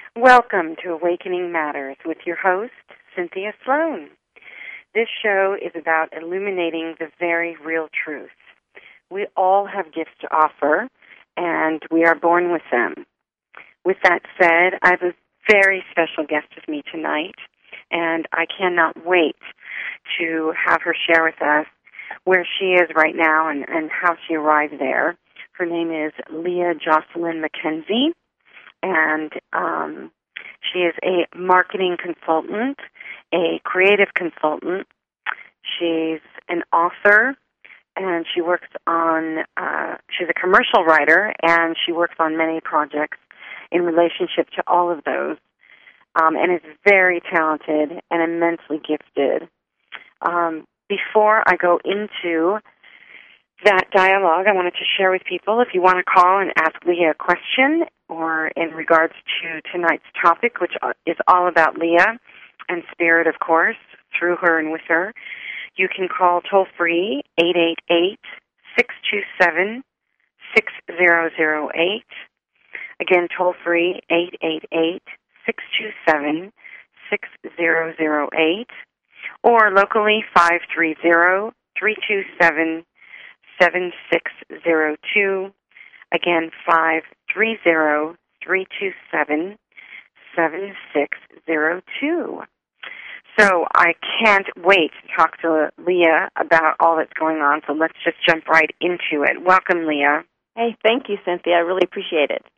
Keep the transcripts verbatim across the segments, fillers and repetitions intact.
Welcome to Awakening Matters with your host, Cynthia Sloan. This show is about illuminating the very real truth. We all have gifts to offer, and we are born with them. With that said, I have a very special guest with me tonight, and I cannot wait to have her share with us where she is right now and, and how she arrived there. Her name is Leah Jocelyn McKenzie. And um, she is a marketing consultant, a creative consultant. She's an author, and she works on, uh, she's a commercial writer, and she works on many projects in relationship to all of those, um, and is very talented and immensely gifted. Um, before I go into that dialogue, I wanted to share with people, if you want to call and ask Leah a question, or in regards to tonight's topic, which is all about Leah and spirit, of course, through her and with her, you can call toll-free eight eight eight, six two seven, six zero zero eight. Again, toll-free eight eight eight, six two seven, six zero zero eight. Or locally five three zero, three two seven, seven six zero two. Again, five three zero, three two seven, seven six zero two. So I can't wait to talk to Leah about all that's going on, so let's just jump right into it. Welcome, Leah. Hey, thank you, Cynthia. I really appreciate it.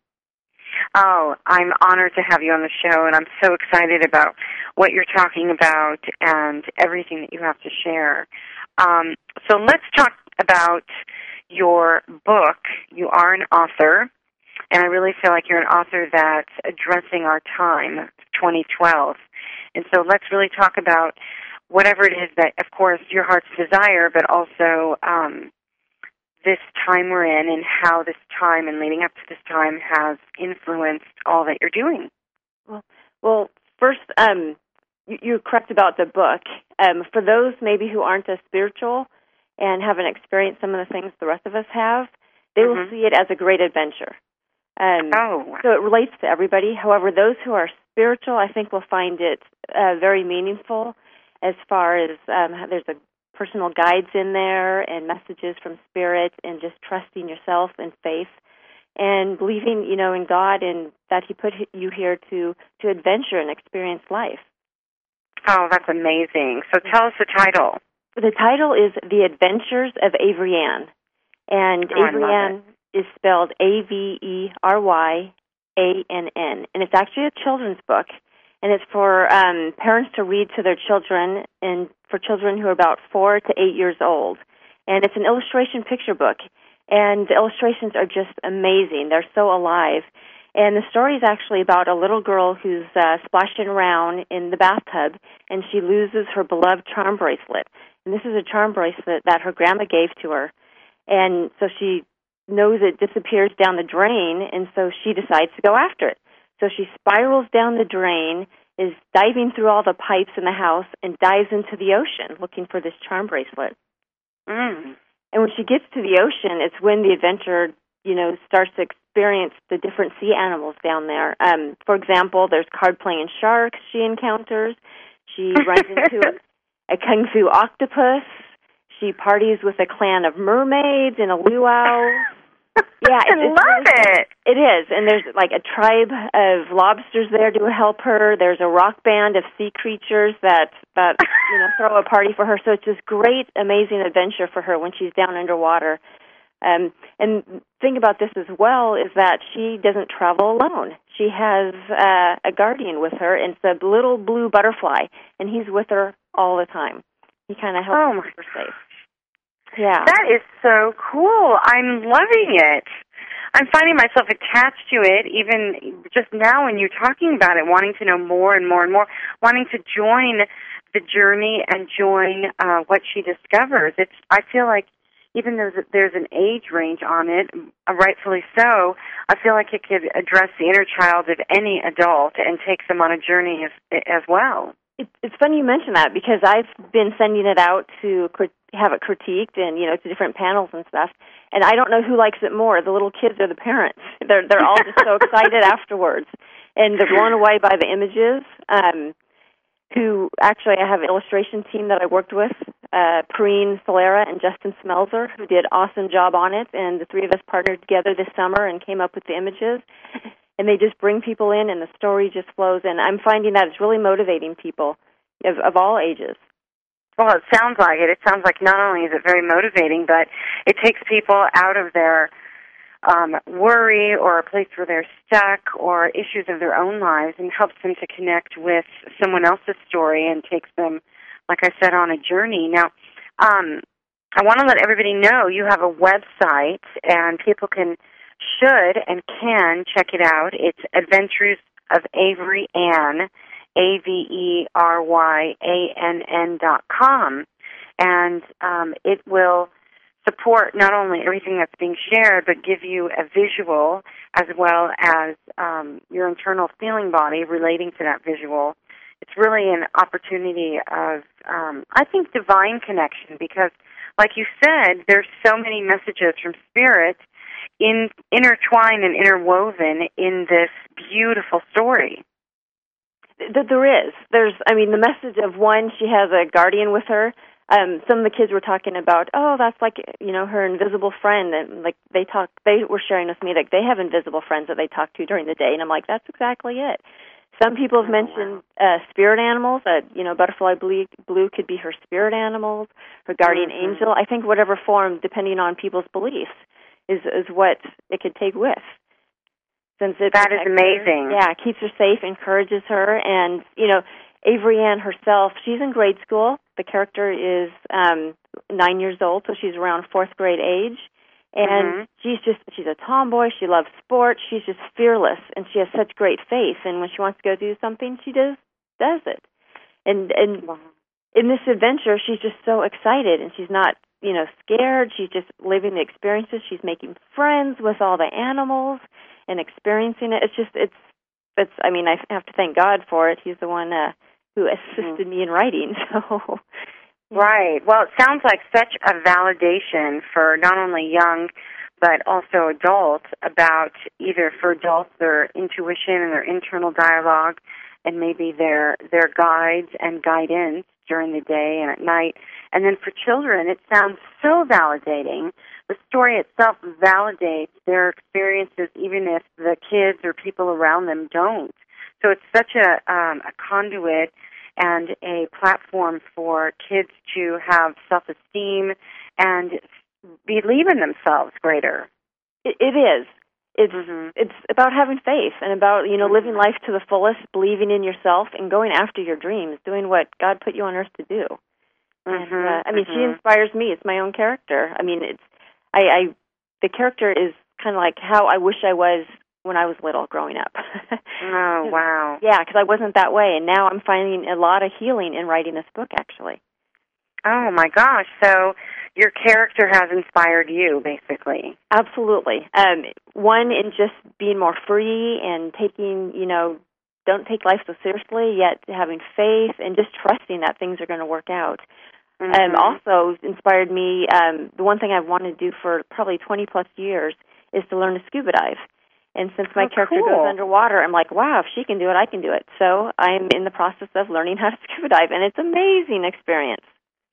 Oh, I'm honored to have you on the show, and I'm so excited about what you're talking about and everything that you have to share. Um, so let's talk about your book. You are an author, and I really feel like you're an author that's addressing our time, twenty twelve. And so let's really talk about whatever it is that, of course, your heart's desire, but also um, this time we're in and how this time and leading up to this time has influenced all that you're doing. Well, well first, um, you, you're correct about the book. Um, for those maybe who aren't as spiritual and haven't experienced some of the things the rest of us have, they mm-hmm. will see it as a great adventure. Um, oh. So it relates to everybody. However, those who are spiritual, I think, will find it uh, very meaningful as far as um, there's a personal guides in there and messages from Spirit and just trusting yourself and faith and believing, you know, in God and that He put you here to, to adventure and experience life. Oh, that's amazing. So tell us the title. The title is The Adventures of Avery Ann. And oh, Avery Ann is spelled A V E R Y A N N. And it's actually a children's book. And it's for um, parents to read to their children and for children who are about four to eight years old. And it's an illustration picture book. And the illustrations are just amazing. They're so alive. And the story is actually about a little girl who's uh, splashing around in the bathtub, and she loses her beloved charm bracelet. And this is a charm bracelet that her grandma gave to her. And so she knows it disappears down the drain, and so she decides to go after it. So she spirals down the drain, is diving through all the pipes in the house, and dives into the ocean looking for this charm bracelet. Mm. And when she gets to the ocean, it's when the adventure, you know, starts to experience the different sea animals down there. Um, for example, there's card-playing sharks she encounters. She runs into a, a kung fu octopus. She parties with a clan of mermaids and a luau. Yeah, I it's, love it's, it. It is, and there's like a tribe of lobsters there to help her. There's a rock band of sea creatures that that you know throw a party for her. So it's this great, amazing adventure for her when she's down underwater. Um, and the thing about this as well is that she doesn't travel alone. She has uh, a guardian with her, and it's a little blue butterfly, and he's with her all the time. He kind of helps oh keep her safe. Yeah. That is so cool. I'm loving it. I'm finding myself attached to it even just now when you're talking about it, wanting to know more and more and more, wanting to join the journey and join uh, what she discovers. It's. I feel like even though there's an age range on it, uh, rightfully so, I feel like it could address the inner child of any adult and take them on a journey as, as well. It's funny you mention that because I've been sending it out to have it critiqued and, you know, to different panels and stuff, and I don't know who likes it more, the little kids or the parents. They're they're all just so excited afterwards. and they're blown away by the images. Um, who actually I have an illustration team that I worked with, uh, Perrine Solera and Justin Smelzer, who did an awesome job on it, and the three of us partnered together this summer and came up with the images, and they just bring people in, and the story just flows, and I'm finding that it's really motivating people of, of all ages. Well, it sounds like it. It sounds like not only is it very motivating, but it takes people out of their Um, worry or a place where they're stuck or issues of their own lives and helps them to connect with someone else's story and takes them, like I said, on a journey. Now, um, I want to let everybody know you have a website and people can, should and can check it out. It's Adventures of Avery Ann, A V E R Y A N N dot com. And um, it will support not only everything that's being shared, but give you a visual as well as um, your internal feeling body relating to that visual. It's really an opportunity of, um, I think, divine connection because, like you said, there's so many messages from Spirit in, intertwined and interwoven in this beautiful story. That there is. There's, I mean, the message of one, she has a guardian with her. Um, some of the kids were talking about, oh, that's like, you know, her invisible friend, and like they talk, they were sharing with me like they have invisible friends that they talk to during the day, and I'm like, that's exactly it. Some people have oh, mentioned wow. uh, spirit animals. Uh, you know, butterfly blue, blue could be her spirit animals, her guardian mm-hmm. angel. I think whatever form, depending on people's beliefs, is is what it could take with. Since it that is amazing. Her, yeah, keeps her safe, encourages her, and you know. Avery Ann herself, she's in grade school. The character is um, nine years old, so she's around fourth grade age. And mm-hmm. she's just, she's a tomboy. She loves sports. She's just fearless, and she has such great faith. And when she wants to go do something, she does does it. And and wow. in this adventure, she's just so excited, and she's not, you know, scared. She's just living the experiences. She's making friends with all the animals and experiencing it. It's just, it's, it's. I mean, I have to thank God for it. He's the one uh, who assisted mm-hmm. me in writing. So, right. Well, it sounds like such a validation for not only young but also adults about either for adults their intuition and their internal dialogue and maybe their their guides and guidance during the day and at night. And then for children, it sounds so validating. The story itself validates their experiences even if the kids or people around them don't. So it's such a, um, a conduit and a platform for kids to have self-esteem and believe in themselves greater. It, it is. It's mm-hmm. it's about having faith and about, you know, mm-hmm. living life to the fullest, believing in yourself, and going after your dreams, doing what God put you on earth to do. Mm-hmm. And, uh, I mean, mm-hmm. she inspires me. It's my own character. I mean, it's I, I the character is kind of like how I wish I was when I was little growing up. Oh, wow. Yeah, because I wasn't that way, and now I'm finding a lot of healing in writing this book, actually. Oh, my gosh. So your character has inspired you, basically. Absolutely. Um, one, in just being more free and taking, you know, don't take life so seriously, yet having faith and just trusting that things are going to work out. Mm-hmm. Um, also inspired me, um, the one thing I've wanted to do for probably twenty-plus years is to learn to scuba dive. And since my oh, character cool. goes underwater, I'm like, wow, if she can do it, I can do it. So I'm in the process of learning how to scuba dive, and it's an amazing experience.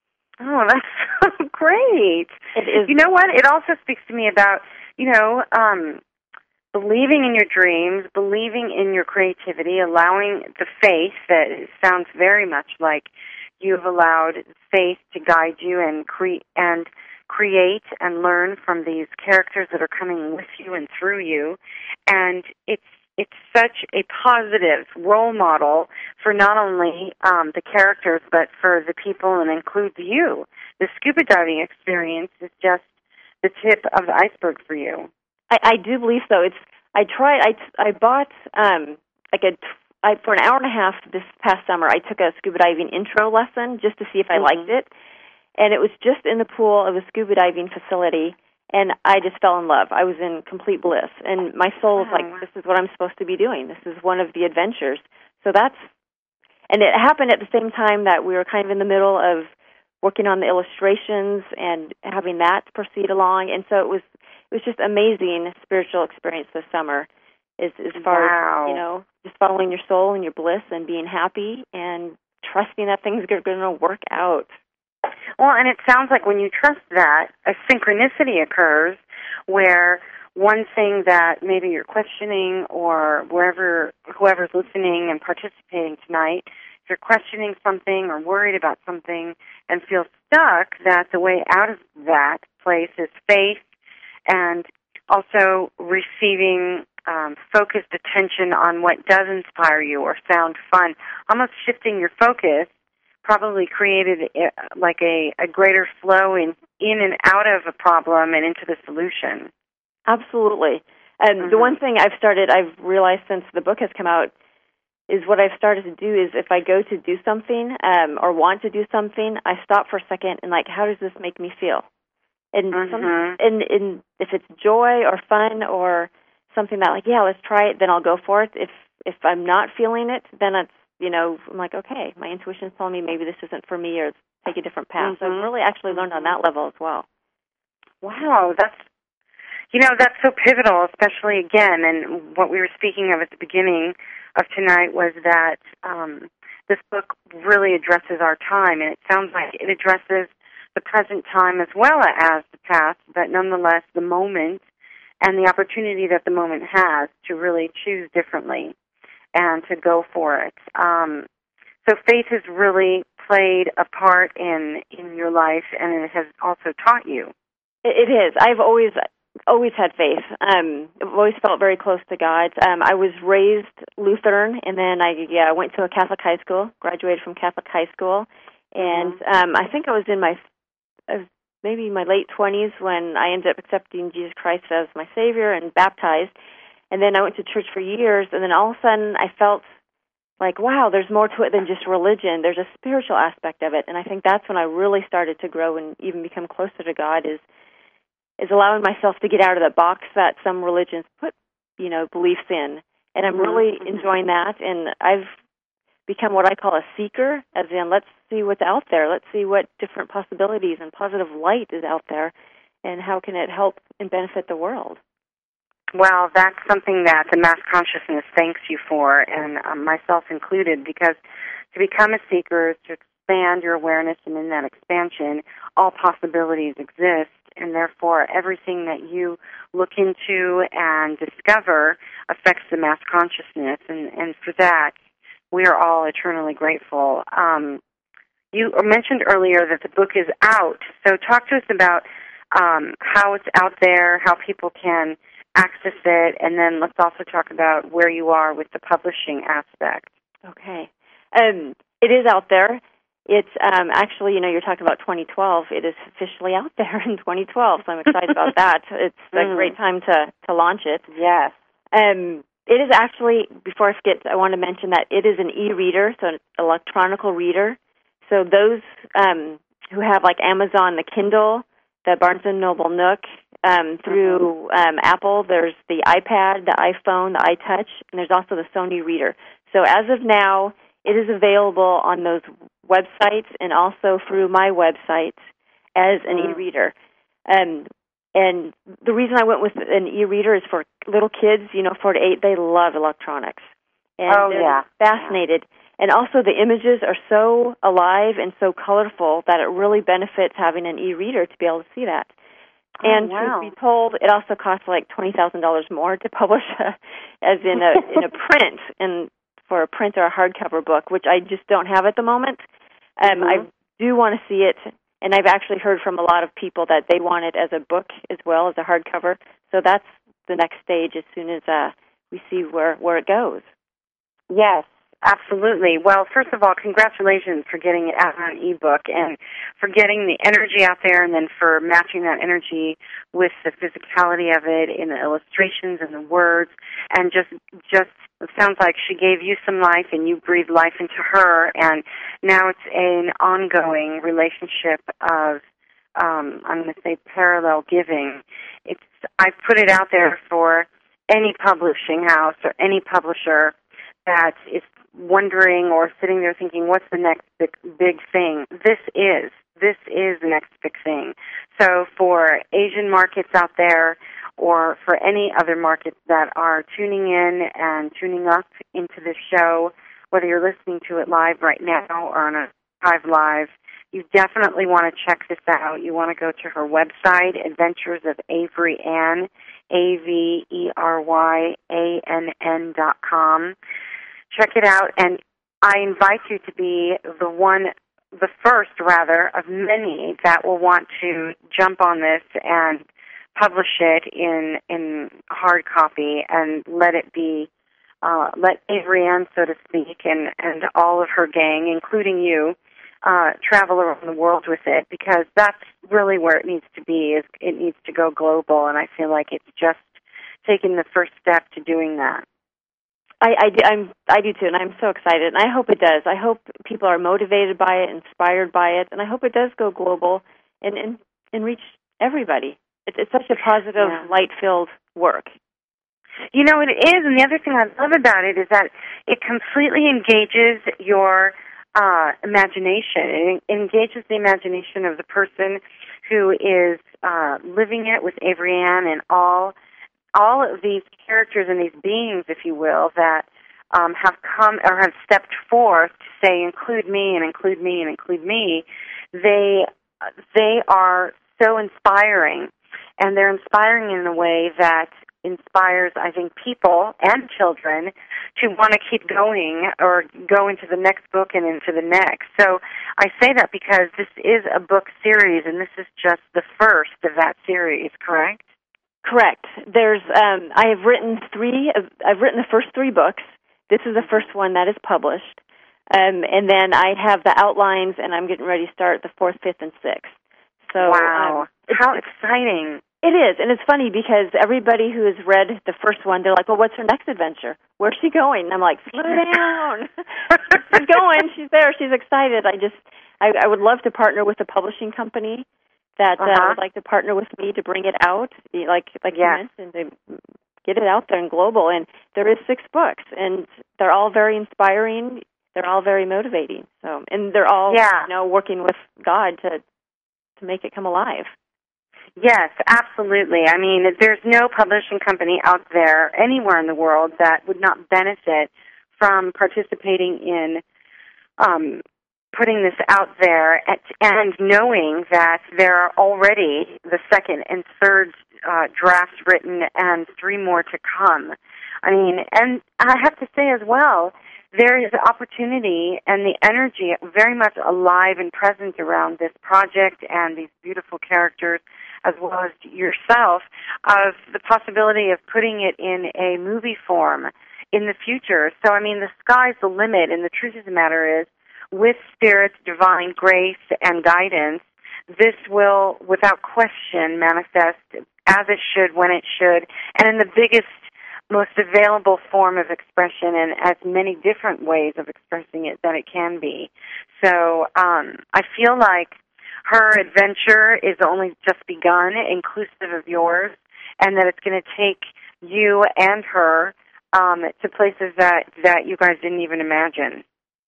Oh, that's so great. It is. You know what? It also speaks to me about, you know, um, believing in your dreams, believing in your creativity, allowing the faith that sounds very much like you've allowed faith to guide you and cre- and create and learn from these characters that are coming with you and through you. And it's it's such a positive role model for not only um, the characters but for the people, and includes you. The scuba diving experience is just the tip of the iceberg for you. I, I do believe so. It's I tried. I I bought um, like a I, for an hour and a half this past summer. I took a scuba diving intro lesson just to see if I mm-hmm. liked it. And it was just in the pool of a scuba diving facility, and I just fell in love. I was in complete bliss, and my soul was oh, like, this is what I'm supposed to be doing. This is one of the adventures. So that's, and it happened at the same time that we were kind of in the middle of working on the illustrations and having that proceed along, and so it was it was just amazing spiritual experience this summer. as, as far wow. as, you know, just following your soul and your bliss and being happy and trusting that things are going to work out. Well, and it sounds like when you trust that, a synchronicity occurs where one thing that maybe you're questioning, or wherever, whoever's listening and participating tonight, if you're questioning something or worried about something and feel stuck, that the way out of that place is faith and also receiving um, focused attention on what does inspire you or sound fun. Almost shifting your focus probably created a, like a, a greater flow in, in and out of a problem and into the solution. Absolutely. And mm-hmm. the one thing I've started, I've realized since the book has come out, is what I've started to do is if I go to do something um, or want to do something, I stop for a second and, like, how does this make me feel? And, mm-hmm. some, and, and if it's joy or fun or something that, like, yeah, let's try it, then I'll go for it. If if I'm not feeling it, then it's, you know, I'm like, okay, my intuition's telling me maybe this isn't for me, or take a different path. Mm-hmm. So I've really actually learned on that level as well. Wow, that's, you know, that's so pivotal, especially, again, and what we were speaking of at the beginning of tonight was that um, this book really addresses our time, and it sounds like it addresses the present time as well as the past, but nonetheless the moment and the opportunity that the moment has to really choose differently and to go for it. Um, so faith has really played a part in, in your life, and it has also taught you. It is. I've always always had faith. Um, I've always felt very close to God. Um, I was raised Lutheran, and then I yeah went to a Catholic high school, graduated from Catholic high school, and mm-hmm. um, I think I was in my uh, maybe my late twenties when I ended up accepting Jesus Christ as my Savior and baptized. And then I went to church for years, and then all of a sudden I felt like, wow, there's more to it than just religion. There's a spiritual aspect of it, and I think that's when I really started to grow and even become closer to God, is is allowing myself to get out of the box that some religions put, you know, beliefs in. And I'm really mm-hmm. enjoying that, and I've become what I call a seeker, as in let's see what's out there. Let's see what different possibilities and positive light is out there, and how can it help and benefit the world. Well, that's something that the mass consciousness thanks you for, and um, myself included, because to become a seeker is to expand your awareness, and in that expansion, all possibilities exist, and therefore everything that you look into and discover affects the mass consciousness, and, and for that, we are all eternally grateful. Um, you mentioned earlier that the book is out, so talk to us about um, how it's out there, how people can access it, and then let's also talk about where you are with the publishing aspect. Okay. Um, it is out there. It's um, actually, you know, you're talking about twenty twelve. It is officially out there in twenty twelve, so I'm excited about that. It's mm. a great time to, to launch it. Yes. Um, it is actually, before I forget, I want to mention that it is an e-reader, so an electronical reader. So those um, who have, like, Amazon, the Kindle, the Barnes and Noble Nook, um, through um, Apple, there's the iPad, the iPhone, the iTouch, and there's also the Sony Reader. So as of now, it is available on those websites and also through my website as an mm. e-reader. Um, and the reason I went with an e-reader is for little kids, you know, four to eight, they love electronics. And oh, they're yeah. fascinated. Yeah. And also the images are so alive and so colorful that it really benefits having an e-reader to be able to see that. Oh, and wow. truth be told, it also costs like twenty thousand dollars more to publish a, as in a in a print, and for a print or a hardcover book, which I just don't have at the moment. Um, mm-hmm. I do want to see it, and I've actually heard from a lot of people that they want it as a book as well as a hardcover. So that's the next stage as soon as uh, we see where, where it goes. Yes, absolutely. Well, first of all, congratulations for getting it out on ebook and for getting the energy out there, and then for matching that energy with the physicality of it in the illustrations and the words, and just just it sounds like she gave you some life and you breathed life into her, and now it's an ongoing relationship of um, I'm going to say parallel giving. It's I've put it out there for any publishing house or any publisher that is wondering or sitting there thinking, what's the next big, big thing? This is. This is the next big thing. So for Asian markets out there, or for any other markets that are tuning in and tuning up into this show, whether you're listening to it live right now or on a archive live, you definitely want to check this out. You want to go to her website, Adventures of Avery Ann, A V E R Y A N N dot com. Check it out, and I invite you to be the one, the first, rather, of many that will want to jump on this and publish it in in hard copy and let it be, uh, let Avery Ann, so to speak, and, and all of her gang, including you, uh, travel around the world with it, because that's really where it needs to be. Is it needs to go global, and I feel like it's just taking the first step to doing that. I, I, I'm, I do too, and I'm so excited, and I hope it does. I hope people are motivated by it, inspired by it, and I hope it does go global and, and, and reach everybody. It's, it's such a positive, yeah. light-filled work. You know, it is, and the other thing I love about it is that it completely engages your uh, imagination. It engages the imagination of the person who is uh, living it with Avery Ann and all all of these characters and these beings, if you will, that um, have come or have stepped forth to say, include me and include me and include me. They they are so inspiring, and they're inspiring in a way that inspires, I think, people and children to want to keep going or go into the next book and into the next. So I say that because this is a book series, and this is just the first of that series, correct? Correct. There's, um, I have written three, I've written the first three books. This is the first one that is published. Um, and then I have the outlines, and I'm getting ready to start the fourth, fifth, and sixth. So, wow. Um, How exciting. It is, and it's funny because everybody who has read the first one, they're like, well, what's her next adventure? Where's she going? And I'm like, slow down. She's going. She's there. She's excited. I just, I, I would love to partner with a publishing company that uh-huh. uh, would like to partner with me to bring it out, like like yes. you mentioned, to get it out there and global. And there is six books, and they're all very inspiring. They're all very motivating. So, and they're all, yeah. you know, working with God to to make it come alive. Yes, absolutely. I mean, there's no publishing company out there anywhere in the world that would not benefit from participating in um, putting this out there at, and knowing that there are already the second and third uh, drafts written and three more to come. I mean, and I have to say as well, there is opportunity and the energy very much alive and present around this project and these beautiful characters, as well as yourself, of the possibility of putting it in a movie form in the future. So, I mean, the sky's the limit, and the truth of the matter is, with Spirit's divine grace and guidance, this will, without question, manifest as it should, when it should, and in the biggest, most available form of expression, and as many different ways of expressing it that it can be. So um, I feel like her adventure is only just begun, inclusive of yours, and that it's going to take you and her um, to places that, that you guys didn't even imagine.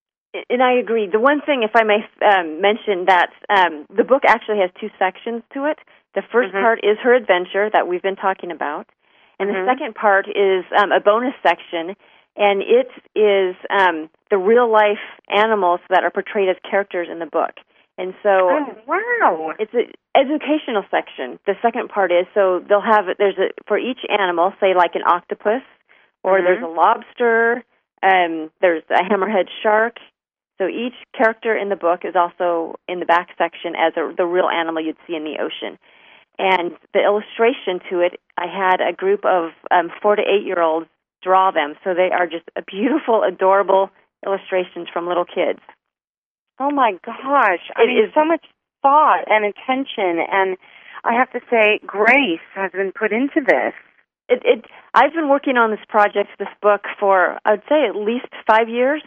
And I agree. The one thing, if I may um, mention, that um, the book actually has two sections to it. The first mm-hmm. part is her adventure that we've been talking about, and mm-hmm. the second part is um, a bonus section, and it is um, the real-life animals that are portrayed as characters in the book. And so, oh, wow, it's an educational section. The second part is, so they'll have, there's a, for each animal, say like an octopus, or mm-hmm. there's a lobster, um, there's a hammerhead shark. So each character in the book is also in the back section as a, the real animal you'd see in the ocean. And the illustration to it, I had a group of um, four to eight-year-olds draw them. So they are just a beautiful, adorable illustrations from little kids. Oh, my gosh. I it mean, is so much thought and attention, and I have to say grace has been put into this. It, it, I've been working on this project, this book, for, I would say, at least five years.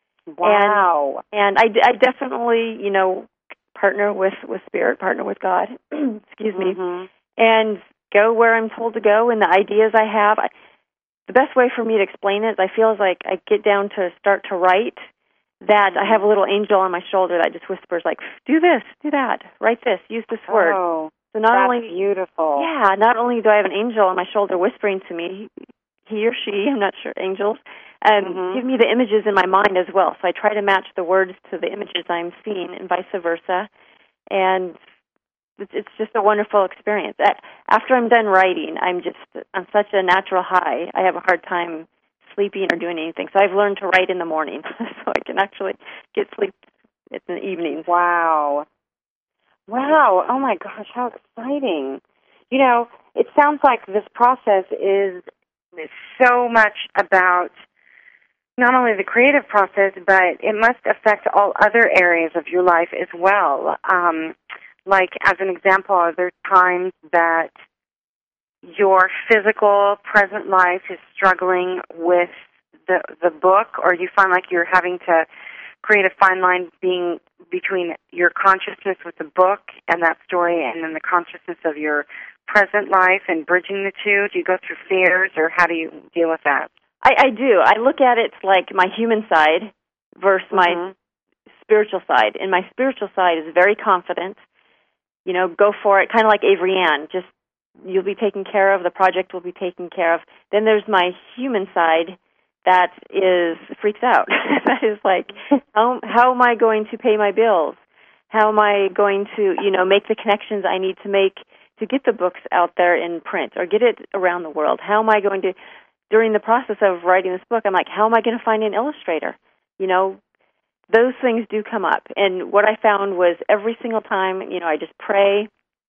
Wow. And, and I, I definitely, you know, partner with, with Spirit, partner with God, excuse me, mm-hmm. and go where I'm told to go, and the ideas I have. I, the best way for me to explain it is I feel like I get down to start to write, that I have a little angel on my shoulder that just whispers, like, do this, do that, write this, use this word. Oh. So So not That's only beautiful. Yeah, not only do I have an angel on my shoulder whispering to me, he or she, I'm not sure, angels, um, Mm-hmm. give me the images in my mind as well. So I try to match the words to the images I'm seeing and vice versa. And it's, it's just a wonderful experience. After I'm done writing, I'm just on such a natural high. I have a hard time sleeping or doing anything. So I've learned to write in the morning so I can actually get sleep in the evenings. Wow. Wow. Oh, my gosh, how exciting. You know, it sounds like this process is so much about not only the creative process, but it must affect all other areas of your life as well. Um, like, as an example, are there times that your physical present life is struggling with the the book, or do you find like you're having to create a fine line being between your consciousness with the book and that story and then the consciousness of your present life and bridging the two? Do you go through fears, or how do you deal with that? I, I do. I look at it like my human side versus Mm-hmm. my spiritual side. And my spiritual side is very confident. You know, go for it, kind of like Avery Ann. Just, you'll be taken care of, the project will be taken care of. Then there's my human side that is, freaks out. That is like, how, how am I going to pay my bills? How am I going to, you know, make the connections I need to make to get the books out there in print or get it around the world? How am I going to, during the process of writing this book, I'm like, how am I going to find an illustrator? You know, those things do come up. And what I found was every single time, you know, I just pray,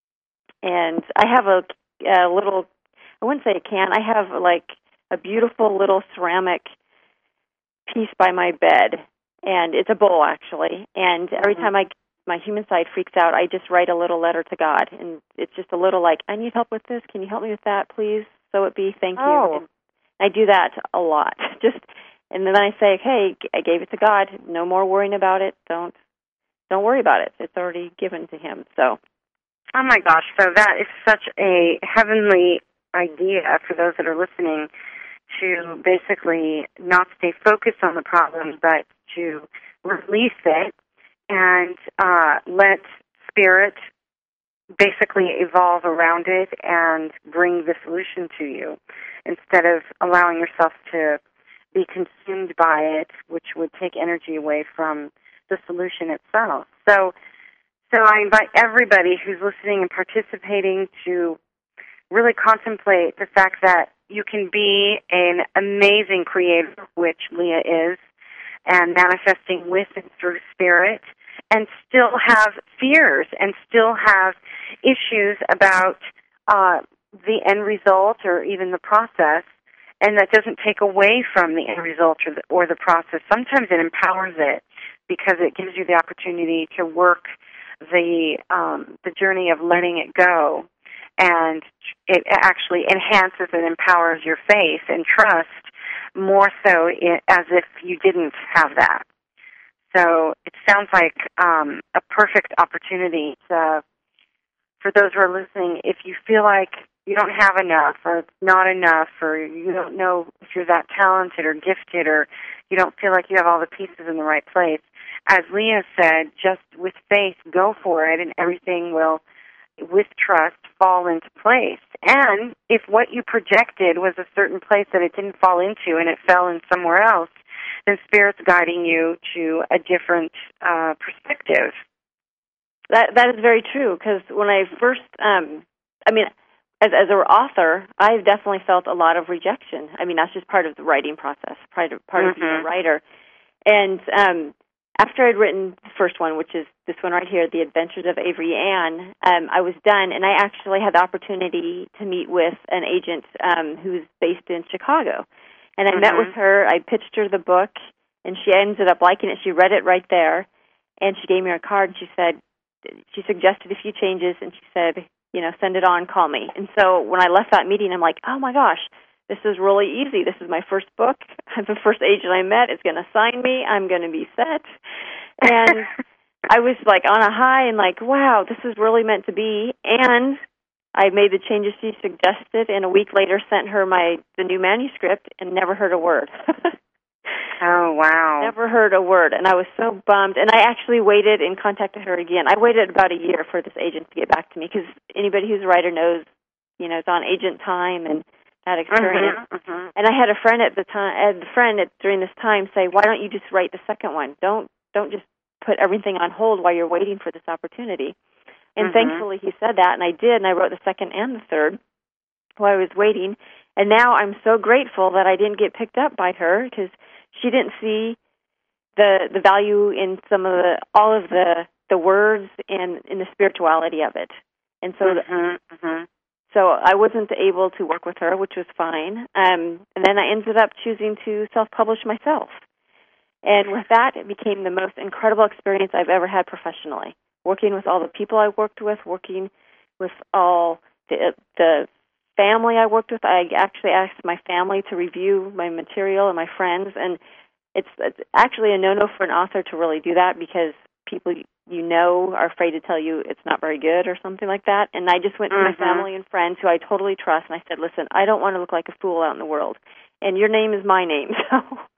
and I have a, a little, I wouldn't say a can, I have like a beautiful little ceramic piece by my bed, and it's a bowl actually, and every Mm-hmm. time I, my human side freaks out, I just write a little letter to God, and it's just a little like, I need help with this, can you help me with that, please? So it be, thank you. Oh. And I do that a lot. Just, and then I say, hey, I gave it to God. No more worrying about it. Don't, don't worry about it. It's already given to Him. So. Oh my gosh! So that is such a heavenly idea for those that are listening, to basically not stay focused on the problem, but to release it and uh, let Spirit basically evolve around it and bring the solution to you, instead of allowing yourself to be consumed by it, which would take energy away from the solution itself. So, so I invite everybody who's listening and participating to really contemplate the fact that you can be an amazing creator, which Leah is, and manifesting with and through Spirit, and still have fears and still have issues about uh, the end result or even the process, and that doesn't take away from the end result or the, or the process. Sometimes it empowers it because it gives you the opportunity to work the um, the journey of letting it go, and it actually enhances and empowers your faith and trust more so i- as if you didn't have that. So it sounds like um, a perfect opportunity to, for those who are listening, if you feel like you don't have enough or it's not enough or you don't know if you're that talented or gifted or you don't feel like you have all the pieces in the right place, as Leah said, just with faith, go for it and everything will, with trust, fall into place. And if what you projected was a certain place that it didn't fall into and it fell in somewhere else, then Spirit's guiding you to a different uh, perspective. That that is very true, because when I first, um, I mean, as as an author, I've definitely felt a lot of rejection. I mean, that's just part of the writing process, part of, part mm-hmm. of being a writer. And um, after I'd written the first one, which is this one right here, The Adventures of Avery Ann, um, I was done, and I actually had the opportunity to meet with an agent um, who's based in Chicago. And I mm-hmm. met with her, I pitched her the book, and she ended up liking it. She read it right there, and she gave me her card, and she said, she suggested a few changes, and she said, you know, send it on, call me. And so when I left that meeting, I'm like, oh my gosh, this is really easy. This is my first book. The first agent I met is going to sign me. I'm going to be set. And I was like on a high and like, wow, this is really meant to be. And I made the changes she suggested, and a week later sent her my the new manuscript and never heard a word. Oh, wow. Never heard a word, and I was so bummed. And I actually waited and contacted her again. I waited about a year for this agent to get back to me, because anybody who's a writer knows, you know, it's on agent time and that experience. Mm-hmm, mm-hmm. And I had a friend at the time, a friend at, during this time say, "Why don't you just write the second one? Don't don't just put everything on hold while you're waiting for this opportunity." And mm-hmm. thankfully he said that, and I did, and I wrote the second and the third while I was waiting. And now I'm so grateful that I didn't get picked up by her, because she didn't see the the value in some of the all of the the words and in the spirituality of it. And so mm-hmm, mm-hmm. so I wasn't able to work with her, which was fine. Um, and then I ended up choosing to self-publish myself. And with that, it became the most incredible experience I've ever had professionally. Working with all the people I worked with, working with all the the family I worked with. I actually asked my family to review my material and my friends, and it's, it's actually a no-no for an author to really do that, because people you know are afraid to tell you it's not very good or something like that. And I just went to mm-hmm. my family and friends who I totally trust, and I said, "Listen, I don't want to look like a fool out in the world, and your name is my name, so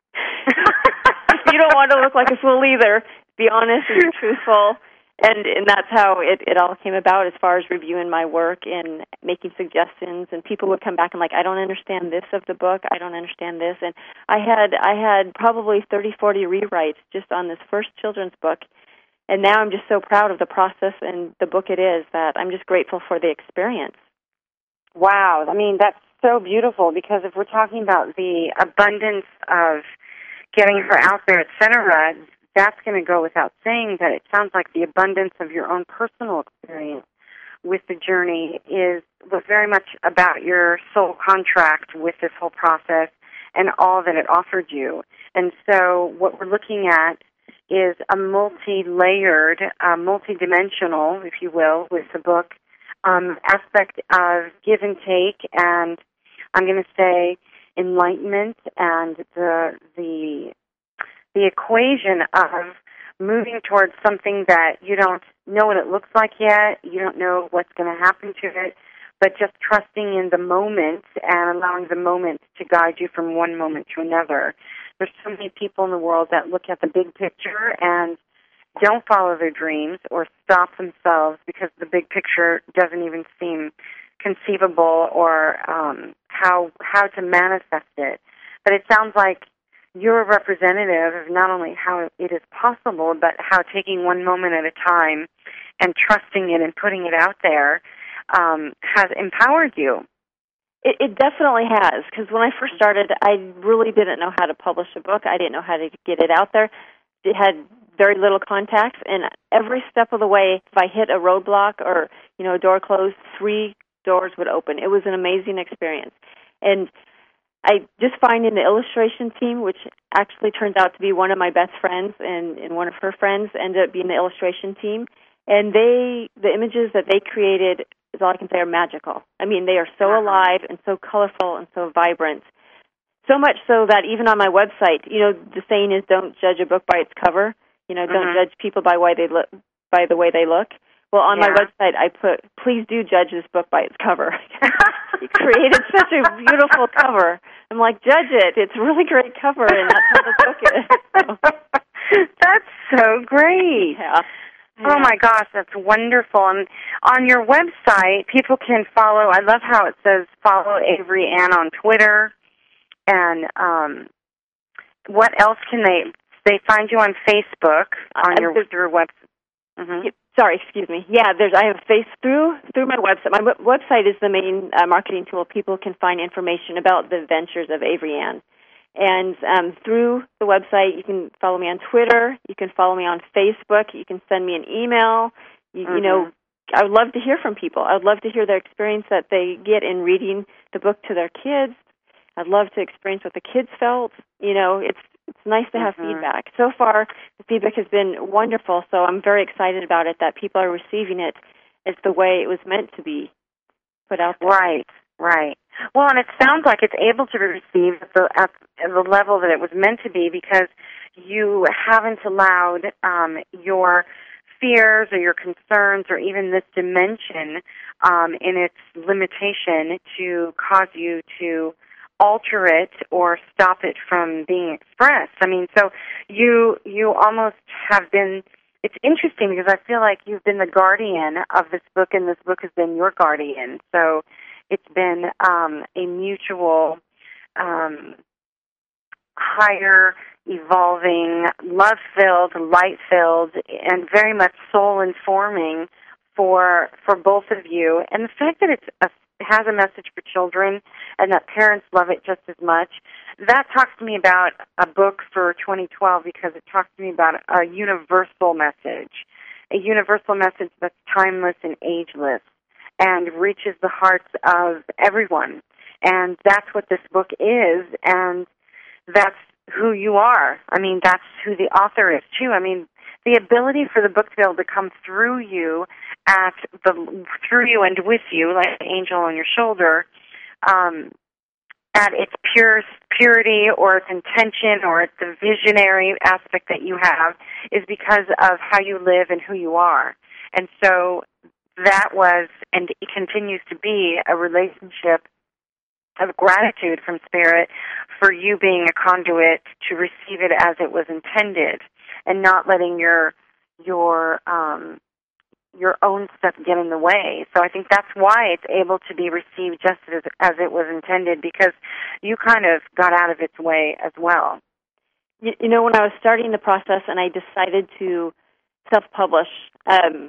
if you don't want to look like a fool either, be honest and be truthful." And and that's how it, it all came about, as far as reviewing my work and making suggestions. And people would come back and like, "I don't understand this of the book. I don't understand this." And I had I had probably thirty, forty rewrites just on this first children's book. And now I'm just so proud of the process and the book it is, that I'm just grateful for the experience. Wow. I mean, that's so beautiful, because if we're talking about the abundance of getting her out there, et cetera, that's going to go without saying. That it sounds like the abundance of your own personal experience with the journey is was very much about your soul contract with this whole process and all that it offered you. And so what we're looking at is a multi-layered, uh, multi-dimensional, if you will, with the book, um, aspect of give and take, and I'm going to say enlightenment, and the the the equation of moving towards something that you don't know what it looks like yet, you don't know what's going to happen to it, but just trusting in the moment and allowing the moment to guide you from one moment to another. There's so many people in the world that look at the big picture and don't follow their dreams or stop themselves because the big picture doesn't even seem conceivable, or um, how how to manifest it. But it sounds like you're a representative of not only how it is possible, but how taking one moment at a time and trusting it and putting it out there um, has empowered you. It, it definitely has, because when I first started, I really didn't know how to publish a book. I didn't know how to get it out there. It had very little contacts, and every step of the way, if I hit a roadblock or, you know, a door closed, three doors would open. It was an amazing experience. And I just finding the illustration team, which actually turns out to be one of my best friends, and, and one of her friends ended up being the illustration team. And they, the images that they created, is all I can say, are magical. I mean, they are so alive and so colorful and so vibrant. So much so that even on my website, you know, the saying is, don't judge a book by its cover. You know, don't mm-hmm. judge people by why they look, by the way they look. Well, on yeah. my website, I put, please do judge this book by its cover. You created such a beautiful cover. I'm like, judge it. It's a really great cover, and that's how the book is. That's so great. Yeah. Yeah. Oh, my gosh, that's wonderful. And on your website, people can follow, I love how it says follow Avery Ann on Twitter. And um, what else can they, they find you on Facebook, on your, your website? Mm-hmm. Sorry, excuse me. Yeah, there's. I have face through through my website. My w- website is the main uh, marketing tool. People can find information about the ventures of Avery Ann. And um, through the website, you can follow me on Twitter. You can follow me on Facebook. You can send me an email. You, mm-hmm. you know, I would love to hear from people. I would love to hear their experience that they get in reading the book to their kids. I'd love to experience what the kids felt. You know, it's it's nice to have mm-hmm. feedback. So far, the feedback has been wonderful, so I'm very excited about it, that people are receiving it as the way it was meant to be put out there. Right, right. Well, and it sounds like it's able to be received at the, at the level that it was meant to be, because you haven't allowed um, your fears or your concerns or even this dimension um, in its limitation to cause you to alter it or stop it from being expressed. I mean, so you you almost have been, it's interesting because I feel like you've been the guardian of this book, and this book has been your guardian. So it's been um, a mutual, um, higher, evolving, love-filled, light-filled, and very much soul-informing for for both of you. And the fact that it's a, it has a message for children and that parents love it just as much, that talks to me about a book for twenty twelve, because it talks to me about a universal message, a universal message that's timeless and ageless and reaches the hearts of everyone. And that's what this book is, and that's who you are. I mean, that's who the author is, too. I mean, the ability for the book to be able to come through you, at the through you and with you, like an angel on your shoulder, um, at its pure purity or its intention or its the visionary aspect that you have, is because of how you live and who you are. And so that was, and it continues to be, a relationship of gratitude from Spirit for you being a conduit to receive it as it was intended, and not letting your your um, your own stuff get in the way. So I think that's why it's able to be received just as, as it was intended, because you kind of got out of its way as well. You, you know, when I was starting the process and I decided to self-publish, um,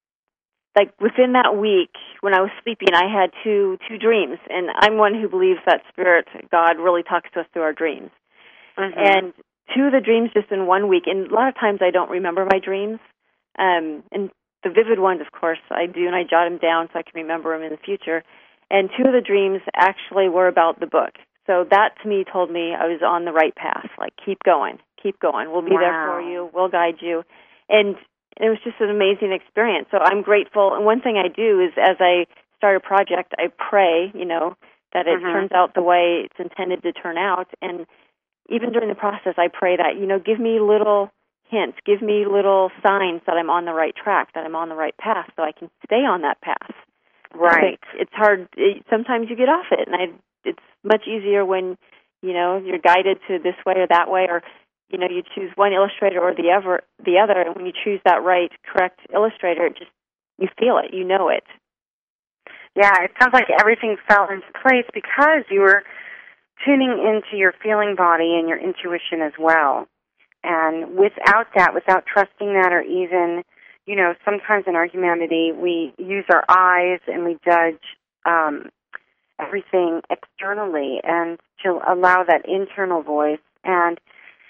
like within that week when I was sleeping, I had two two dreams, and I'm one who believes that Spirit, God, really talks to us through our dreams. Mm-hmm. And two of the dreams just in one week, and a lot of times I don't remember my dreams, um, and the vivid ones, of course, I do, and I jot them down so I can remember them in the future. And two of the dreams actually were about the book. So that, to me, told me I was on the right path. Like, keep going, keep going. We'll be wow. there for you. We'll guide you. And it was just an amazing experience. So I'm grateful. And one thing I do is, as I start a project, I pray, you know, that it mm-hmm. turns out the way it's intended to turn out. And even during the process, I pray that, you know, give me little hints, give me little signs that I'm on the right track, that I'm on the right path, so I can stay on that path. Right. It's hard. It, sometimes you get off it, and I, it's much easier when, you know, you're guided to this way or that way, or, you know, you choose one illustrator or the other, the other, and when you choose that right, correct illustrator, it just, you feel it, you know it. Yeah, it sounds like everything fell into place because you were tuning into your feeling body and your intuition as well. And without that, without trusting that, or even, you know, sometimes in our humanity, we use our eyes and we judge um, everything externally, and to allow that internal voice and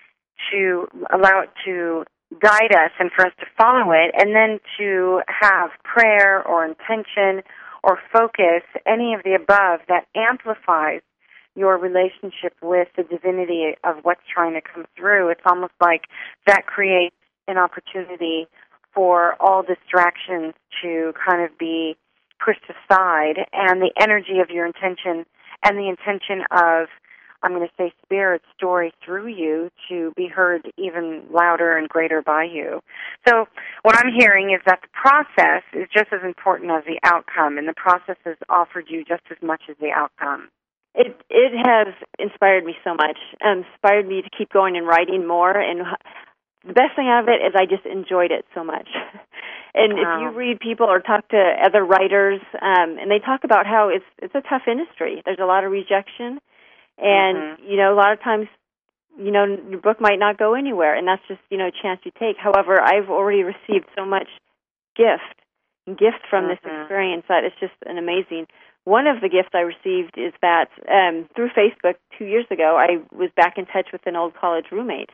to allow it to guide us and for us to follow it, and then to have prayer or intention or focus, any of the above, that amplifies your relationship with the divinity of what's trying to come through. It's almost like that creates an opportunity for all distractions to kind of be pushed aside, and the energy of your intention and the intention of, I'm going to say, Spirit's story through you to be heard even louder and greater by you. So what I'm hearing is that the process is just as important as the outcome, and the process has offered you just as much as the outcome. It it has inspired me so much, um, inspired me to keep going and writing more. And the best thing out of it is I just enjoyed it so much. And wow. if you read people or talk to other writers, um, and they talk about how it's it's a tough industry. There's a lot of rejection, and mm-hmm. you know, a lot of times, you know, your book might not go anywhere, and that's just, you know, a chance you take. However, I've already received so much gift, gift from mm-hmm. this experience that it's just an amazing. One of the gifts I received is that um, through Facebook two years ago, I was back in touch with an old college roommate.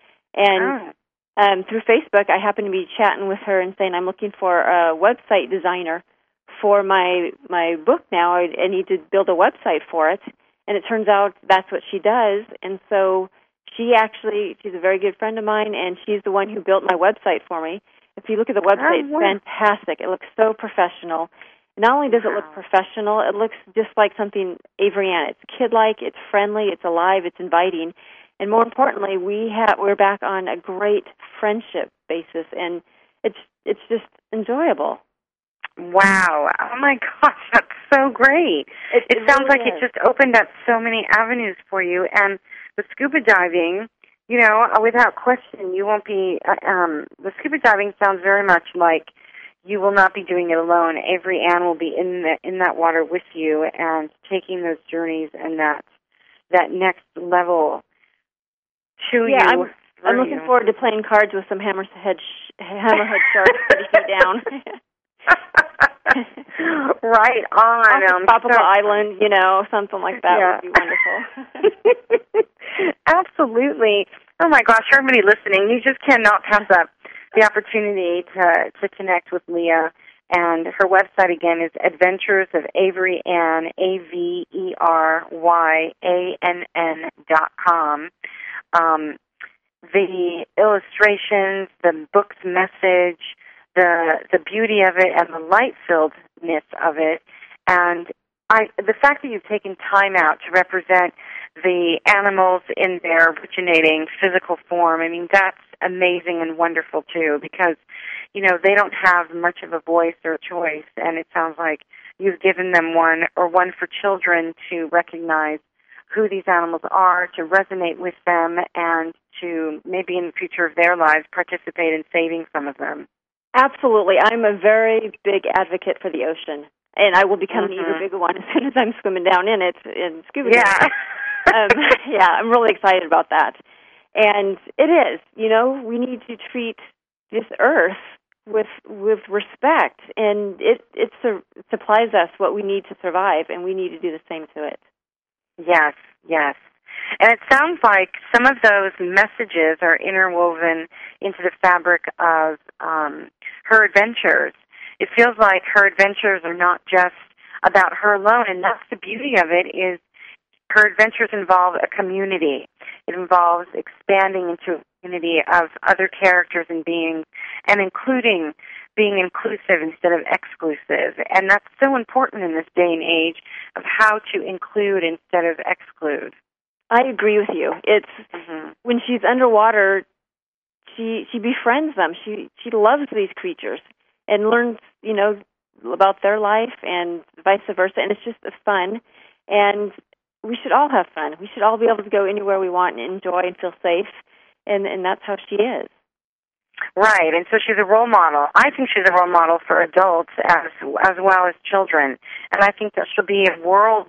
And oh. um, through Facebook, I happened to be chatting with her and saying, I'm looking for a website designer for my my book now. I, I need to build a website for it. And it turns out that's what she does. And so she actually, she's a very good friend of mine, and she's the one who built my website for me. If you look at the website, oh, wow. it's fantastic. It looks so professional. Not only does it look professional, it looks just like something Averyana. It's kid-like, it's friendly, it's alive, it's inviting, and more importantly, we have we're back on a great friendship basis, and it's it's just enjoyable. Wow! Oh my gosh, that's so great. It, it it sounds really like is. it just opened up so many avenues for you. And the scuba diving, you know, without question, you won't be, uh, um, the scuba diving sounds very much like you will not be doing it alone. Avery Ann will be in the, in that water with you and taking those journeys and that that next level to yeah, you. I'm, I'm looking you. forward to playing cards with some hammerhead sh- hammerhead sharks thirty feet down. Right on. Off Um, a tropical so, island, you know, something like that yeah. would be wonderful. Absolutely. Oh my gosh, everybody listening, you just cannot pass up the opportunity to to connect with Leah. And her website again is Adventures of Avery Ann, A V E R Y A N N dot com. Um, the illustrations, the book's message, the the beauty of it, and the light-filledness of it, and I, the fact that you've taken time out to represent the animals in their originating physical form, I mean, that's amazing and wonderful, too, because, you know, they don't have much of a voice or a choice, and it sounds like you've given them one, or one for children to recognize who these animals are, to resonate with them, and to maybe in the future of their lives participate in saving some of them. Absolutely. I'm a very big advocate for the ocean, and I will become Mm-hmm. an even bigger one as soon as I'm swimming down in it in scuba Yeah. diving. um, yeah, I'm really excited about that. And it is, you know, we need to treat this earth with with respect, and it it, su- it supplies us what we need to survive, and we need to do the same to it. Yes, yes. And it sounds like some of those messages are interwoven into the fabric of um, her adventures. It feels like her adventures are not just about her alone, and that's the beauty of it, is her adventures involve a community. It involves expanding into a community of other characters and beings, and including being inclusive instead of exclusive. And that's so important in this day and age of how to include instead of exclude. I agree with you. It's Mm-hmm. when she's underwater, she she befriends them. She she loves these creatures and learns, you know, about their life and vice versa. And it's just fun. And we should all have fun. We should all be able to go anywhere we want and enjoy and feel safe. And and that's how she is. Right, and so she's a role model. I think she's a role model for adults as as well as children. And I think that she'll be a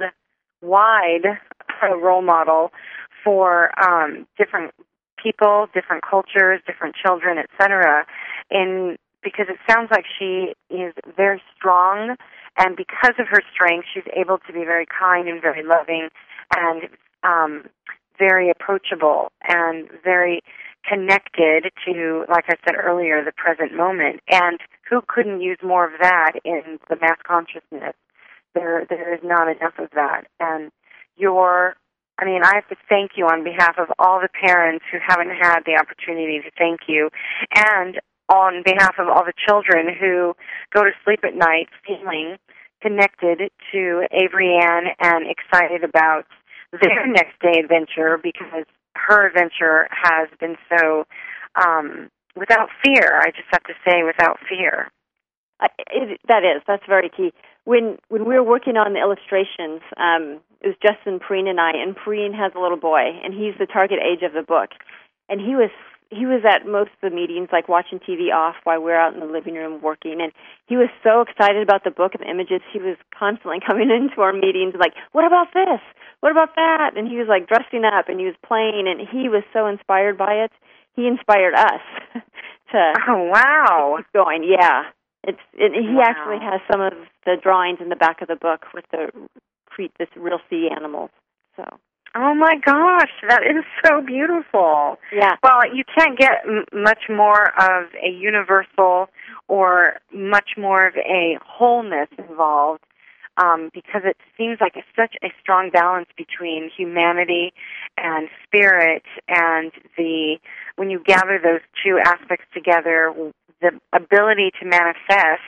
worldwide role model for um, different people, different cultures, different children, et cetera. And because it sounds like she is very strong, and because of her strength, she's able to be very kind and very loving and um, very approachable and very connected to, like I said earlier, the present moment. And who couldn't use more of that in the mass consciousness? There, there is not enough of that. And your, I mean, I have to thank you on behalf of all the parents who haven't had the opportunity to thank you, and on behalf of all the children who go to sleep at night feeling connected to Avery Ann and excited about their next day adventure, because her adventure has been so um, without fear. I just have to say, without fear. Uh, it, that is, that's very key. When when we were working on the illustrations, um, it was Justin Preen and I, and Preen has a little boy, and he's the target age of the book. And he was he was at most of the meetings, like watching T V off while we were out in the living room working, and he was so excited about the book and the images. He was constantly coming into our meetings like, what about this? What about that? And he was like dressing up, and he was playing, and he was so inspired by it. He inspired us to Oh, wow. keep going. Yeah. It's it, he Wow. actually has some of the drawings in the back of the book with the create this real sea animals. So. Oh my gosh, that is so beautiful. Yeah. Well, you can't get m- much more of a universal or much more of a wholeness involved, um, because it seems like it's such a strong balance between humanity and spirit, and the when you gather those two aspects together, the ability to manifest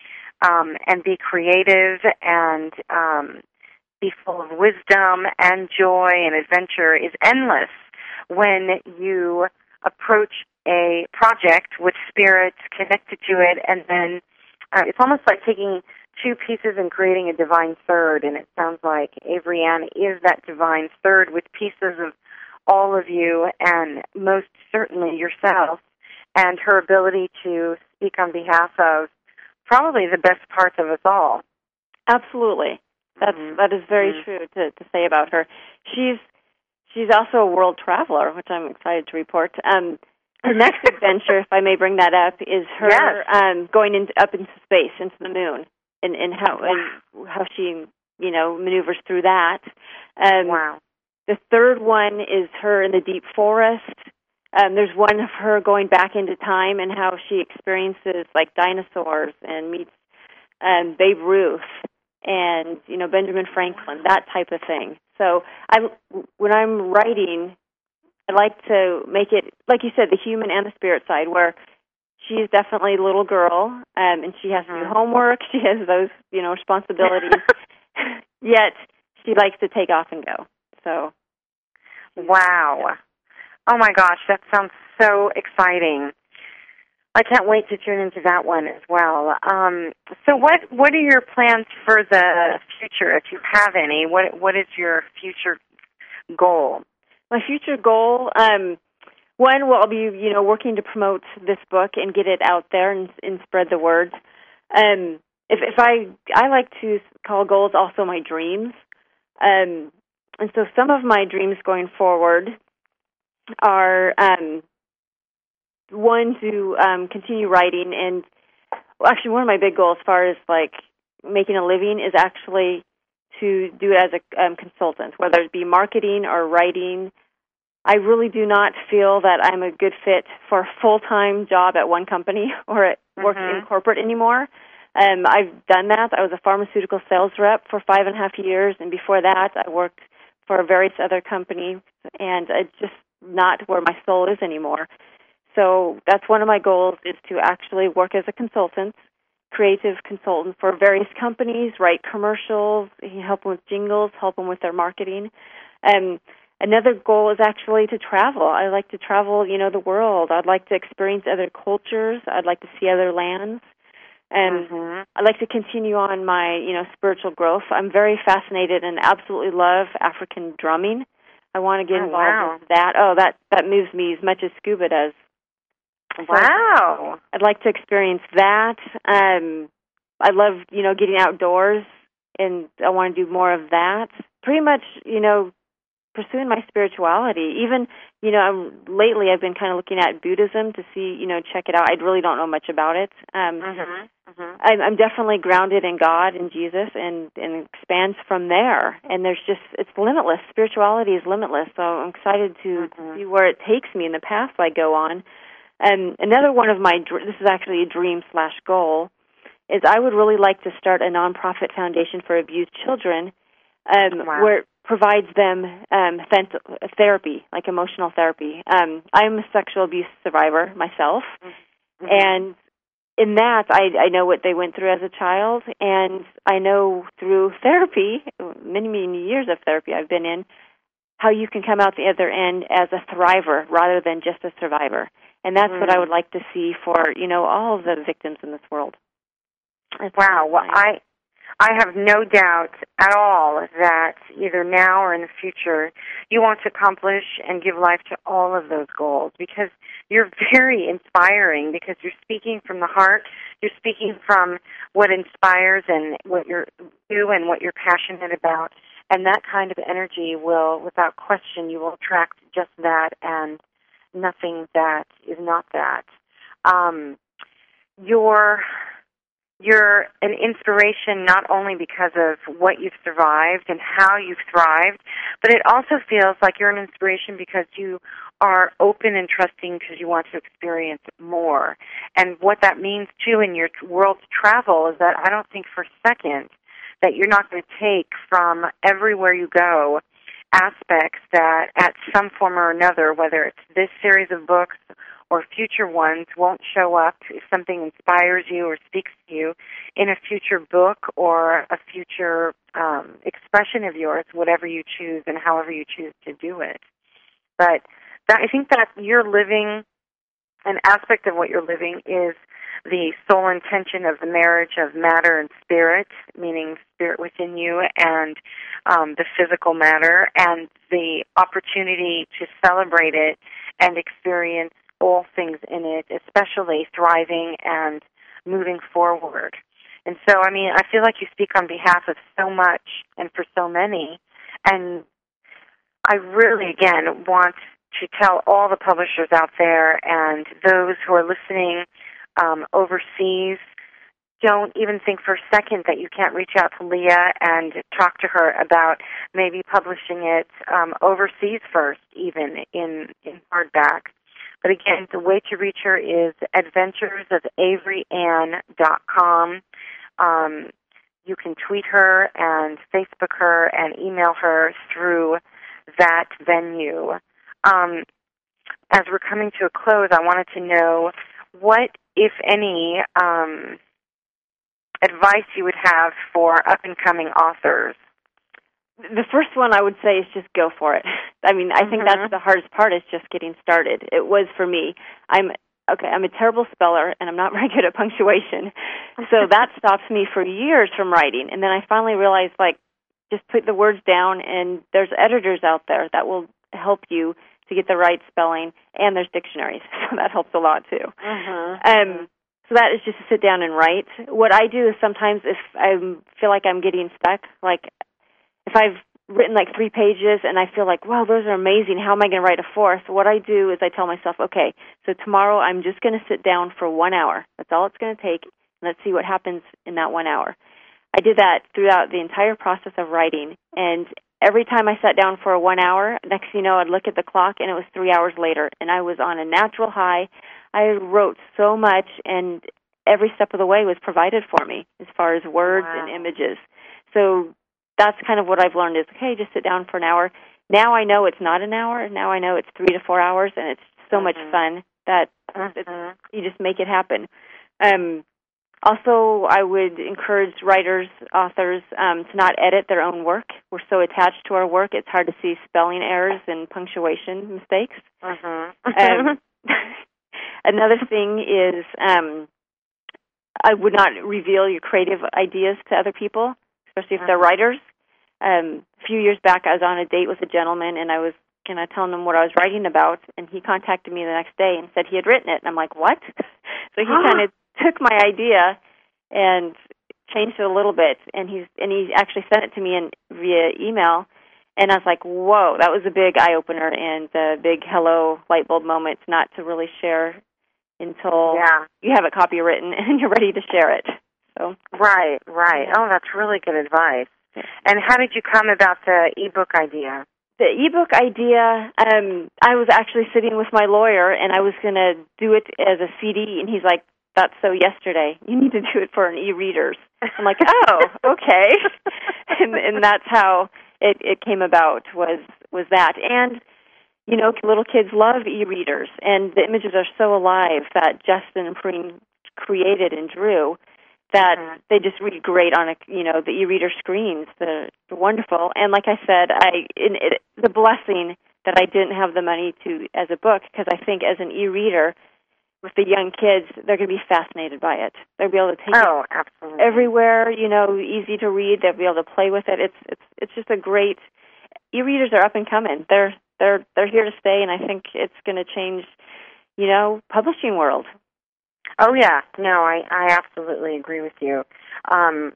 um, and be creative and um, be full of wisdom and joy and adventure is endless when you approach a project with spirit connected to it, and then uh, it's almost like taking two pieces and creating a divine third, and it sounds like Avery-Ann is that divine third with pieces of all of you and most certainly yourself, and her ability to speak on behalf of probably the best parts of us all. Absolutely. That's mm-hmm. that is very mm-hmm. true to, to say about her. She's she's also a world traveler, which I'm excited to report. Um, her next adventure, if I may bring that up, is her yes. um, going into, up into space, into the moon, and, and how and how she you know maneuvers through that. Um, wow. The third one is her in the deep forest. Um, there's one of her going back into time and how she experiences like dinosaurs and meets um, Babe Ruth and you know Benjamin Franklin, that type of thing. So I, when I'm writing, I like to make it, like you said, the human and the spirit side, where she's definitely a little girl, um, and she has mm-hmm. to do homework. She has those you know responsibilities, yet she likes to take off and go. So, wow. Oh my gosh, that sounds so exciting. I can't wait to tune into that one as well. Um, so what what are your plans for the future, if you have any? What What is your future goal? My future goal, um, one, well, I'll be, you know, working to promote this book and get it out there and, and spread the word. Um, if, if I, I like to call goals also my dreams. Um, and so some of my dreams going forward are, um, one, to um, continue writing, and well, actually one of my big goals as far as like making a living is actually to do it as a um, consultant, whether it be marketing or writing. I really do not feel that I'm a good fit for a full-time job at one company or at mm-hmm. work in corporate anymore. Um, I've done that. I was a pharmaceutical sales rep for five and a half years, and before that I worked for various other companies, and it's just not where my soul is anymore. So that's one of my goals, is to actually work as a consultant, creative consultant for various companies, write commercials, help them with jingles, help them with their marketing. Um, another goal is actually to travel. I like to travel, you know, the world. I'd like to experience other cultures. I'd like to see other lands. And mm-hmm. I'd like to continue on my, you know, spiritual growth. I'm very fascinated and absolutely love African drumming. I want to get oh, involved wow. with that. Oh, that, that moves me as much as scuba does. Wow. So I'd like to experience that. Um, I love, you know, getting outdoors, and I want to do more of that. Pretty much, you know, pursuing my spirituality. Even, you know, I'm, lately I've been kind of looking at Buddhism to see, you know, check it out. I really don't know much about it. Um, mm-hmm. Mm-hmm. I'm, I'm definitely grounded in God and Jesus, and, and expands from there. And there's just, it's limitless. Spirituality is limitless. So I'm excited to, mm-hmm. to see where it takes me in the path I go on. And another one of my, this is actually a dream slash goal, is I would really like to start a nonprofit foundation for abused children, um, wow. where it provides them um, therapy, like emotional therapy. Um, I'm a sexual abuse survivor myself, mm-hmm. and in that I, I know what they went through as a child, and I know through therapy, many, many years of therapy I've been in, how you can come out the other end as a thriver rather than just a survivor. And that's mm. what I would like to see for, you know, all of the victims in this world. That's wow. Well, I I have no doubt at all that either now or in the future you want to accomplish and give life to all of those goals, because you're very inspiring, because you're speaking from the heart. You're speaking from what inspires and what you're you and what you're passionate about. And that kind of energy will, without question, you will attract just that and nothing that is not that. Um, you're, you're an inspiration not only because of what you've survived and how you've thrived, but it also feels like you're an inspiration because you are open and trusting because you want to experience more. And what that means, too, in your world travel is that I don't think for a second that you're not going to take from everywhere you go aspects that at some form or another, whether it's this series of books or future ones, won't show up if something inspires you or speaks to you in a future book or a future um, expression of yours, whatever you choose and however you choose to do it. But that, I think that you're living, an aspect of what you're living is the sole intention of the marriage of matter and spirit, meaning spirit within you, and um, the physical matter, and the opportunity to celebrate it and experience all things in it, especially thriving and moving forward. And so, I mean, I feel like you speak on behalf of so much and for so many, and I really, again, want to tell all the publishers out there and those who are listening um, overseas, don't even think for a second that you can't reach out to Leah and talk to her about maybe publishing it um, overseas first, even in, in hardback. But again, the way to reach her is adventures of avery ann dot com. Um, you can tweet her and Facebook her and email her through that venue. Um, as we're coming to a close, I wanted to know what, if any, um, advice you would have for up-and-coming authors. The first one I would say is just go for it. I mean, I think mm-hmm. that's the hardest part, is just getting started. It was for me. I'm okay. I'm a terrible speller, and I'm not very good at punctuation, so that stops me for years from writing. And then I finally realized, like, just put the words down, and there's editors out there that will help you to get the right spelling, and there's dictionaries, so that helps a lot too. Mm-hmm. Um, so that is just to sit down and write. What I do is sometimes if I feel like I'm getting stuck, like if I've written like three pages and I feel like, wow, those are amazing, how am I going to write a fourth? What I do is I tell myself, okay, so tomorrow I'm just going to sit down for one hour. That's all it's going to take. Let's see what happens in that one hour. I did that throughout the entire process of writing, and every time I sat down for one hour, next thing you know, I'd look at the clock, and it was three hours later, and I was on a natural high. I wrote so much, and every step of the way was provided for me as far as words wow. and images. So that's kind of what I've learned is, okay, just sit down for an hour. Now I know it's not an hour. Now I know it's three to four hours, and it's so mm-hmm. much fun that mm-hmm. it's, you just make it happen. Um, also, I would encourage writers, authors, um, to not edit their own work. We're so attached to our work, it's hard to see spelling errors and punctuation mistakes. Mm-hmm. um, another thing is um, I would not reveal your creative ideas to other people, especially if they're writers. Um, a few years back, I was on a date with a gentleman, and I was kind of telling him what I was writing about, and he contacted me the next day and said he had written it. And I'm like, what? So he kind of took my idea and changed it a little bit, and he's and he actually sent it to me in, via email, and I was like, whoa, that was a big eye-opener and a big hello light bulb moment, not to really share until yeah. you have it copywritten and you're ready to share it. So Right, right. Yeah. Oh, that's really good advice. And how did you come about the ebook idea? The ebook idea, um, I was actually sitting with my lawyer, and I was going to do it as a C D, and he's like, that's so yesterday. You need to do it for an e-readers. I'm like, oh, okay. and and that's how it, it came about, was was that. And, you know, little kids love e-readers, and the images are so alive that Justin and Preen created and drew that mm-hmm. they just read great on, a, you know, the e-reader screens. They're, they're wonderful. And like I said, I in it, the blessing that I didn't have the money to as a book, because I think as an e-reader, with the young kids, they're going to be fascinated by it. They'll be able to take oh, it absolutely. everywhere, you know, easy to read. They'll be able to play with it. It's it's it's just a great, e-readers are up and coming. They're they're they're here to stay, and I think it's going to change, you know, publishing world. Oh yeah, no, I, I absolutely agree with you. Um,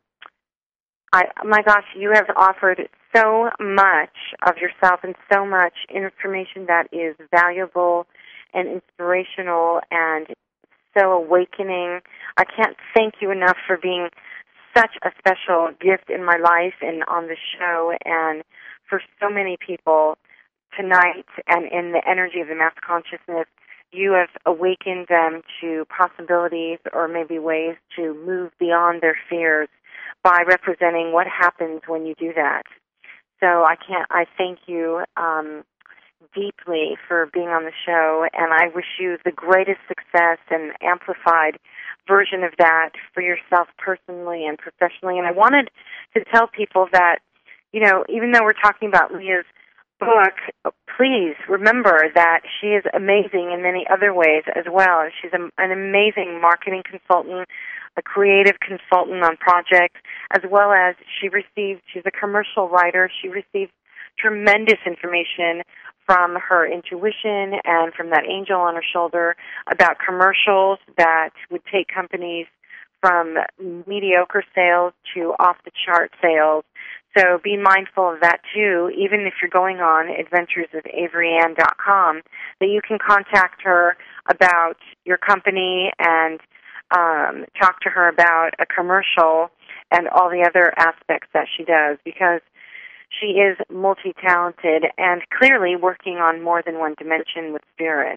I my gosh, you have offered so much of yourself and so much information that is valuable and inspirational and so awakening. I can't thank you enough for being such a special gift in my life and on the show, and for so many people tonight, and in the energy of the mass consciousness, you have awakened them to possibilities or maybe ways to move beyond their fears by representing what happens when you do that. So I can't, I thank you um, deeply for being on the show, and I wish you the greatest success and amplified version of that for yourself personally and professionally. And I wanted to tell people that, you know, even though we're talking about Leah's book, please remember that she is amazing in many other ways as well. She's a, an amazing marketing consultant, a creative consultant on projects, as well as she received, she's a commercial writer. She received tremendous information from her intuition and from that angel on her shoulder about commercials that would take companies from mediocre sales to off-the-chart sales. So be mindful of that, too, even if you're going on adventures with avery ann dot com, that you can contact her about your company and um, talk to her about a commercial and all the other aspects that she does, because she is multi-talented and clearly working on more than one dimension with spirit.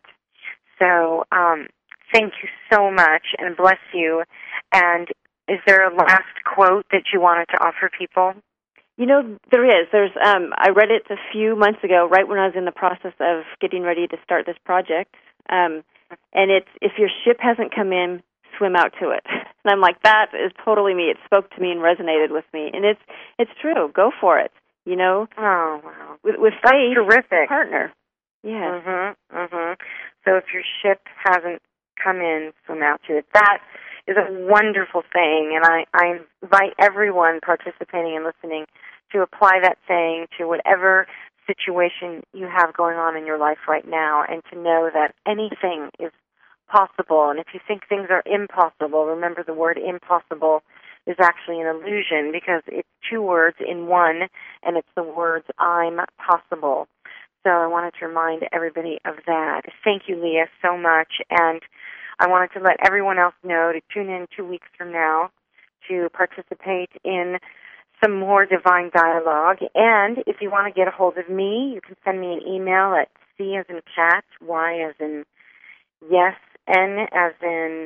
So um, thank you so much, and bless you. And is there a last quote that you wanted to offer people? You know, there is. There's. Um, I read it a few months ago, right when I was in the process of getting ready to start this project. Um, and it's, if your ship hasn't come in, swim out to it. And I'm like, that is totally me. It spoke to me and resonated with me. And it's it's true. Go for it. You know? Oh, wow. With, with That's faith, terrific. Partner. Yeah. Mm-hmm, mm-hmm. So if your ship hasn't come in, swim out to it. That is a wonderful saying, and I, I invite everyone participating and listening to apply that saying to whatever situation you have going on in your life right now, and to know that anything is possible. And if you think things are impossible, remember the word impossible is actually an illusion, because it's two words in one, and it's the words I'm possible. So I wanted to remind everybody of that. Thank you, Leah, so much. And I wanted to let everyone else know to tune in two weeks from now to participate in some more Divine Dialogue. And if you want to get a hold of me, you can send me an email at C as in cat, Y as in yes, N as in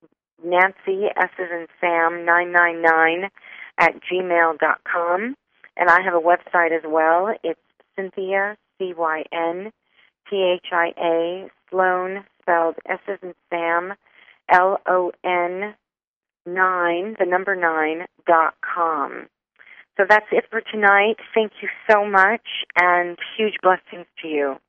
Nancy, S as in Sam, nine nine nine at gmail dot com. And I have a website as well. It's Cynthia, C Y N T H I A, Sloan, spelled S as in Sam, L O N, nine, the number nine, dot com. So that's it for tonight. Thank you so much, and huge blessings to you.